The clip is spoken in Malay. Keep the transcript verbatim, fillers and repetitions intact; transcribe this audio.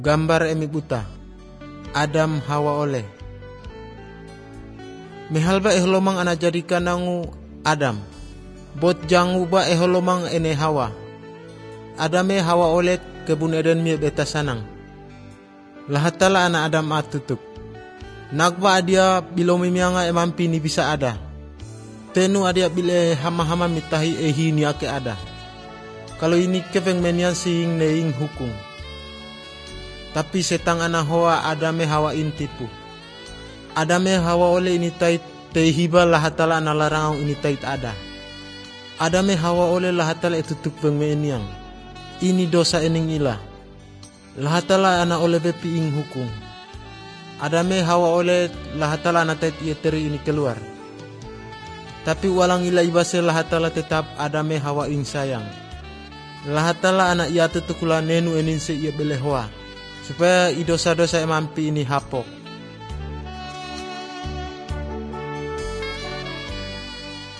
Gambar emi buta Adam Hawa oleh mehalba eholomang ana jadikan nangu Adam bot jangu ba eholomang ene Hawa Adame Hawa oleh kebun Eden mi beta sanang lahatala ana Adam atutuk nagba adia bilomi mianga emampi ni bisa ada tenu adia bile hama-hama mitahi ehi ni ake ada kalau ini keveng menian sing neing hukum. Tapi setang ana hoa Adame Hawa intipu. Adame Hawa oleh ini tait tehiba lahatala ana larang ini tait ada. Adame Hawa oleh lahatala etutuk pengmeniang. Ini dosa ening ila. Lahatala ana oleh bepi ing hukum. Adame Hawa oleh lahatala ana tait ieteri ini keluar. Tapi walang ila ibase lahatala tetap Adame Hawa ing sayang. Lahatala ana ia tutukula nenu enin se ia belehoa. Supaya i dosa-dosa emampi ini hapok.